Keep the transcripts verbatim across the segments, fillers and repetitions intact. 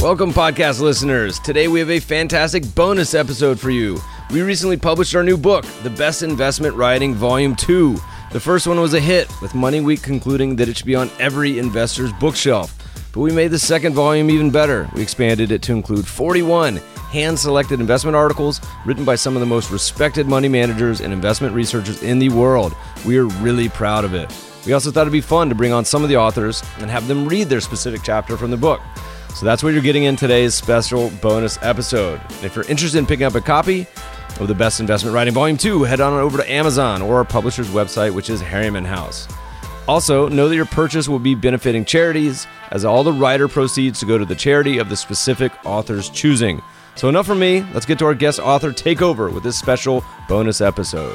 Welcome, podcast listeners. Today we have a fantastic bonus episode for you. We recently published our new book, The Best Investment Writing, Volume two. The first one was a hit, with Money Week concluding that it should be on every investor's bookshelf. But we made the second volume even better. We expanded it to include forty-one hand-selected investment articles written by some of the most respected money managers and investment researchers in the world. We are really proud of it. We also thought it'd be fun to bring on some of the authors and have them read their specific chapter from the book. So that's what you're getting in today's special bonus episode. And if you're interested in picking up a copy of The Best Investment Writing Volume two, head on over to Amazon or our publisher's website, which is Harriman House. Also, know that your purchase will be benefiting charities, as all the writer proceeds to go to the charity of the specific author's choosing. So enough from me. Let's get to our guest author takeover with this special bonus episode.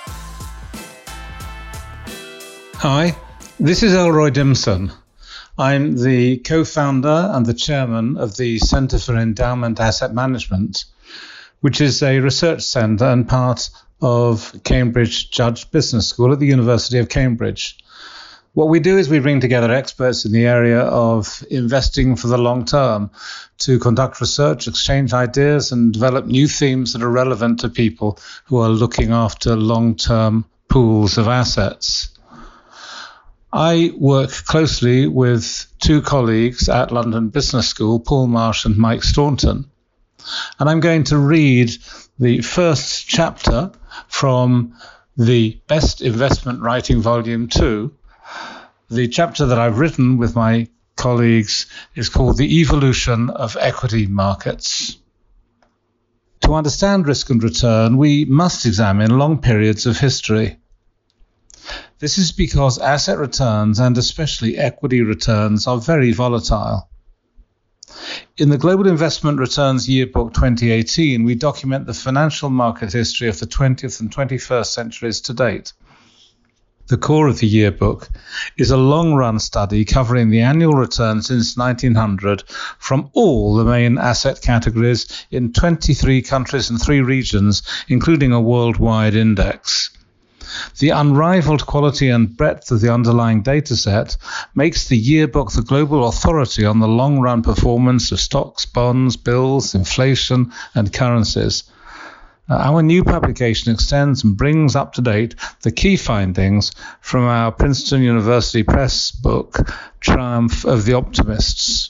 Hi, this is Elroy Dimson. I'm the co-founder and the chairman of the Centre for Endowment Asset Management, which is a research centre and part of Cambridge Judge Business School at the University of Cambridge. What we do is we bring together experts in the area of investing for the long term to conduct research, exchange ideas, and develop new themes that are relevant to people who are looking after long-term pools of assets. I work closely with two colleagues at London Business School, Paul Marsh and Mike Staunton, and I'm going to read the first chapter from the Best Investment Writing Volume two. The chapter that I've written with my colleagues is called The Evolution of Equity Markets. To understand risk and return, we must examine long periods of history. This is because asset returns, and especially equity returns, are very volatile. In the Global Investment Returns Yearbook twenty eighteen, we document the financial market history of the twentieth and twenty-first centuries to date. The core of the yearbook is a long-run study covering the annual return since nineteen hundred from all the main asset categories in twenty-three countries and three regions, including a worldwide index. The unrivaled quality and breadth of the underlying dataset makes the yearbook the global authority on the long-run performance of stocks, bonds, bills, inflation, and currencies. Our new publication extends and brings up to date the key findings from our Princeton University Press book, Triumph of the Optimists.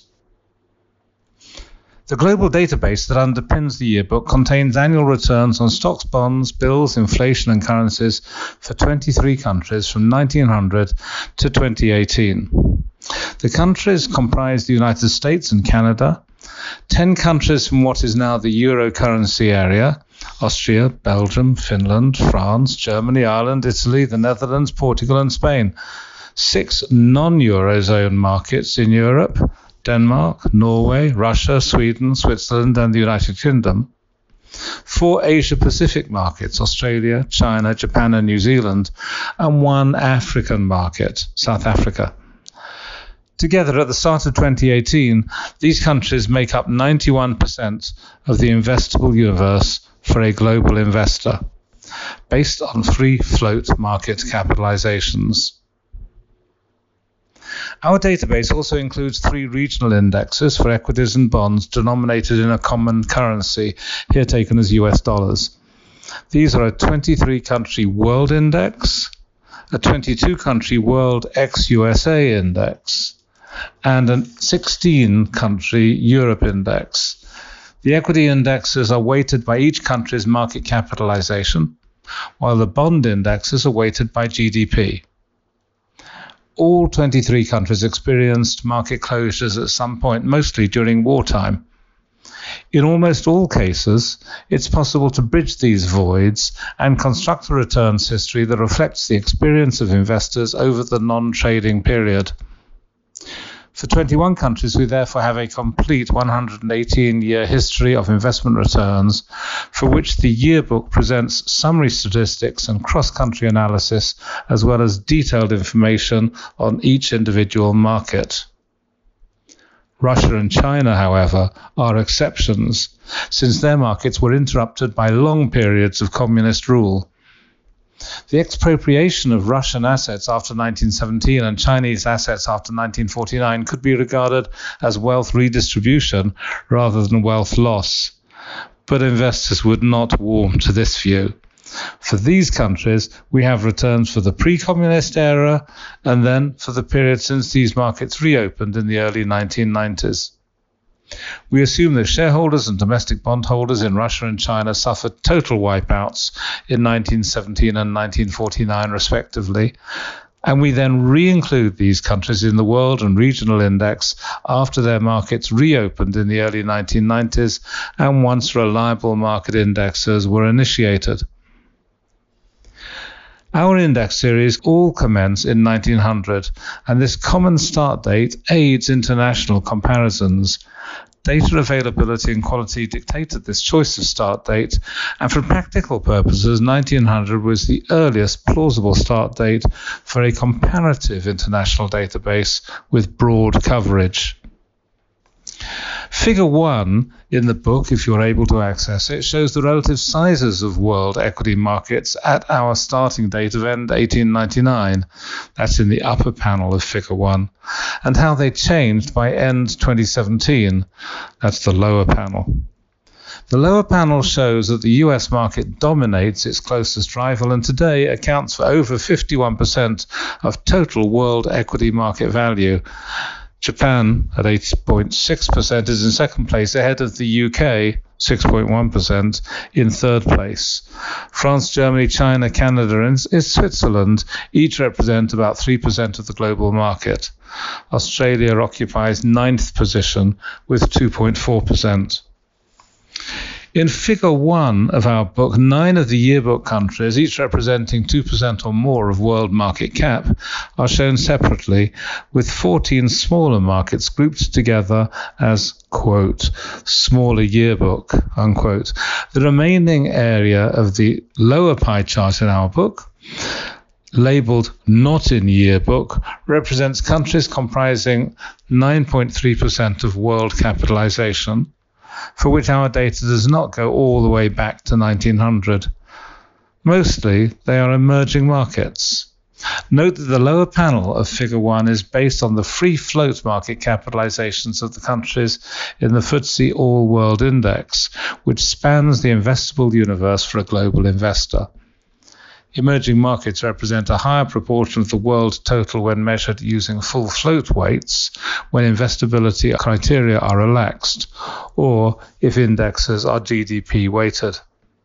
The global database that underpins the yearbook contains annual returns on stocks, bonds, bills, inflation, and currencies for twenty-three countries from nineteen hundred to twenty eighteen. The countries comprise the United States and Canada, ten countries from what is now the Euro currency area: Austria, Belgium, Finland, France, Germany, Ireland, Italy, the Netherlands, Portugal, and Spain. Six non-Eurozone markets in Europe: Denmark, Norway, Russia, Sweden, Switzerland, and the United Kingdom. Four Asia-Pacific markets: Australia, China, Japan, and New Zealand, and one African market, South Africa. Together, at the start of twenty eighteen, these countries make up ninety-one percent of the investable universe for a global investor, based on free float market capitalizations. Our database also includes three regional indexes for equities and bonds denominated in a common currency, here taken as U S dollars. These are a twenty-three country world index, a twenty-two country world ex-U S A index, and a sixteen country Europe index. The equity indexes are weighted by each country's market capitalization, while the bond indexes are weighted by G D P. All twenty-three countries experienced market closures at some point, mostly during wartime. In almost all cases, it's possible to bridge these voids and construct a returns history that reflects the experience of investors over the non-trading period. For twenty-one countries, we therefore have a complete one hundred eighteen year history of investment returns, for which the yearbook presents summary statistics and cross-country analysis, as well as detailed information on each individual market. Russia and China, however, are exceptions, since their markets were interrupted by long periods of communist rule. The expropriation of Russian assets after nineteen seventeen and Chinese assets after nineteen forty-nine could be regarded as wealth redistribution rather than wealth loss. But investors would not warm to this view. For these countries, we have returns for the pre-communist era and then for the period since these markets reopened in the early nineteen nineties. We assume that shareholders and domestic bondholders in Russia and China suffered total wipeouts in nineteen seventeen and nineteen forty-nine respectively, and we then re-include these countries in the World and Regional Index after their markets reopened in the early nineteen nineties and once reliable market indexes were initiated. Our index series all commence in nineteen hundred, and this common start date aids international comparisons. Data availability and quality dictated this choice of start date, and for practical purposes, nineteen hundred was the earliest plausible start date for a comparative international database with broad coverage. Figure one in the book, if you're able to access it, shows the relative sizes of world equity markets at our starting date of end eighteen ninety-nine. That's in the upper panel of Figure one. And how they changed by end twenty seventeen. That's the lower panel. The lower panel shows that the U S market dominates its closest rival and today accounts for over fifty-one percent of total world equity market value. Japan, at eight point six percent, is in second place, ahead of the U K, six point one percent, in third place. France, Germany, China, Canada, and Switzerland each represent about three percent of the global market. Australia occupies ninth position with two point four percent. In Figure one of our book, nine of the yearbook countries, each representing two percent or more of world market cap, are shown separately, with fourteen smaller markets grouped together as, quote, smaller yearbook, unquote. The remaining area of the lower pie chart in our book, labeled not in yearbook, represents countries comprising nine point three percent of world capitalization, for which our data does not go all the way back to nineteen hundred. Mostly, they are emerging markets. Note that the lower panel of Figure one is based on the free float market capitalizations of the countries in the F T S E All World Index, which spans the investable universe for a global investor. Emerging markets represent a higher proportion of the world total when measured using full float weights when investability criteria are relaxed, or if indexes are G D P weighted.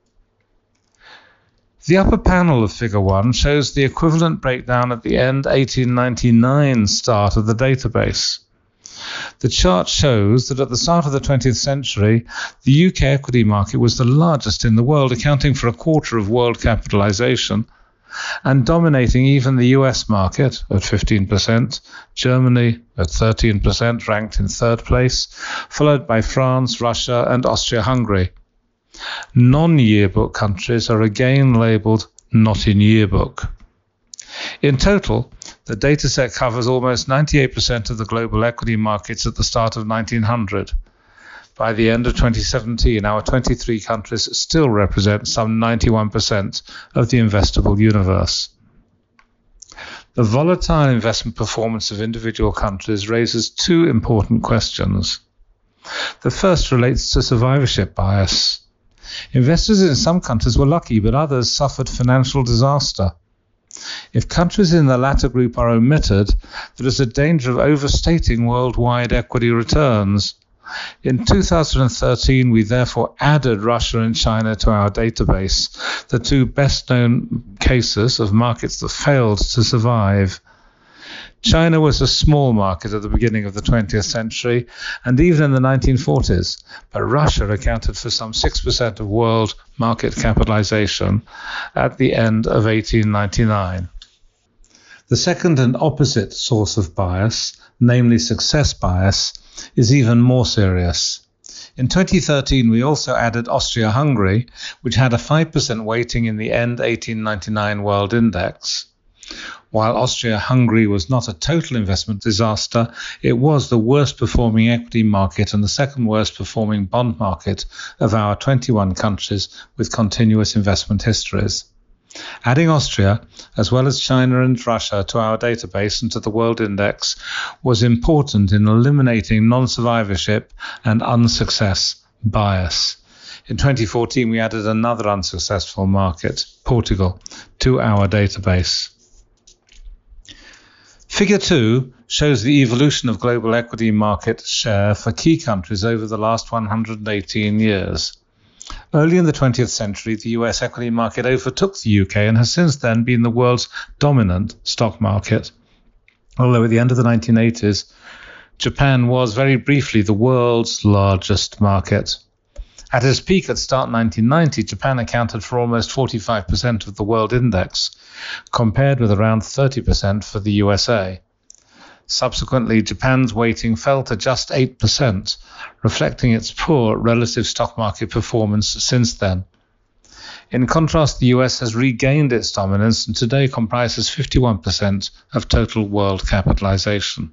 The upper panel of Figure one shows the equivalent breakdown at the end eighteen ninety-nine start of the database. The chart shows that at the start of the twentieth century, the U K equity market was the largest in the world, accounting for a quarter of world capitalization, and dominating even the U S market at fifteen percent, Germany at thirteen percent, ranked in third place, followed by France, Russia, and Austria-Hungary. Non-yearbook countries are again labelled not in yearbook. In total, the dataset covers almost ninety-eight percent of the global equity markets at the start of nineteen hundred. By the end of twenty seventeen, our twenty-three countries still represent some ninety-one percent of the investable universe. The volatile investment performance of individual countries raises two important questions. The first relates to survivorship bias. Investors in some countries were lucky, but others suffered financial disaster. If countries in the latter group are omitted, there is a danger of overstating worldwide equity returns. In two thousand thirteen, we therefore added Russia and China to our database, the two best-known cases of markets that failed to survive. China was a small market at the beginning of the twentieth century and even in the nineteen forties, but Russia accounted for some six percent of world market capitalization at the end of eighteen ninety-nine. The second and opposite source of bias, namely success bias, is even more serious. In twenty thirteen, we also added Austria-Hungary, which had a five percent weighting in the end eighteen ninety-nine World Index. While Austria-Hungary was not a total investment disaster, it was the worst performing equity market and the second worst performing bond market of our twenty-one countries with continuous investment histories. Adding Austria, as well as China and Russia, to our database and to the World Index was important in eliminating non-survivorship and unsuccess bias. In twenty fourteen, we added another unsuccessful market, Portugal, to our database. Figure two shows the evolution of global equity market share for key countries over the last one hundred eighteen years. Early in the twentieth century, the U S equity market overtook the U K and has since then been the world's dominant stock market. Although at the end of the nineteen eighties, Japan was very briefly the world's largest market. At its peak at start nineteen ninety, Japan accounted for almost forty-five percent of the world index, compared with around thirty percent for the U S A. Subsequently, Japan's weighting fell to just eight percent, reflecting its poor relative stock market performance since then. In contrast, the U S has regained its dominance and today comprises fifty-one percent of total world capitalization.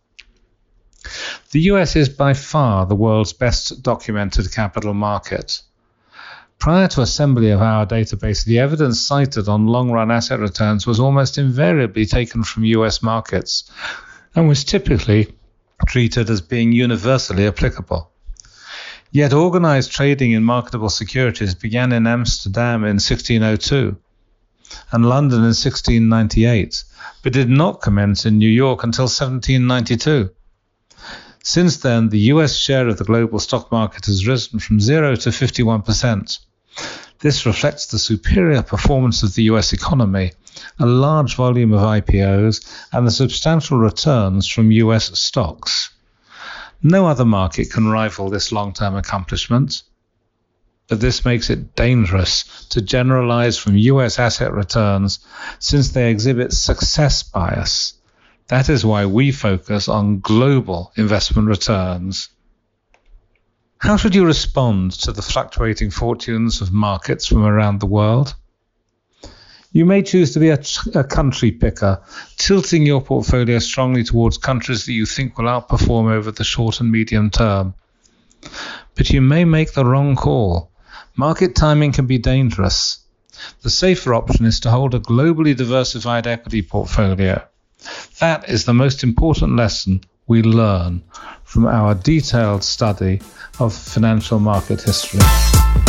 The U S is by far the world's best documented capital market. Prior to assembly of our database, the evidence cited on long-run asset returns was almost invariably taken from U S markets and was typically treated as being universally applicable. Yet organized trading in marketable securities began in Amsterdam in sixteen oh two and London in sixteen ninety-eight, but did not commence in New York until seventeen ninety-two. Since then, the U S share of the global stock market has risen from zero to fifty-one percent. This reflects the superior performance of the U S economy, a large volume of I P Os, and the substantial returns from U S stocks. No other market can rival this long-term accomplishment, but this makes it dangerous to generalize from U S asset returns since they exhibit success bias. That is why we focus on global investment returns. How should you respond to the fluctuating fortunes of markets from around the world? You may choose to be a, a country picker, tilting your portfolio strongly towards countries that you think will outperform over the short and medium term. But you may make the wrong call. Market timing can be dangerous. The safer option is to hold a globally diversified equity portfolio. That is the most important lesson we learn from our detailed study of financial market history.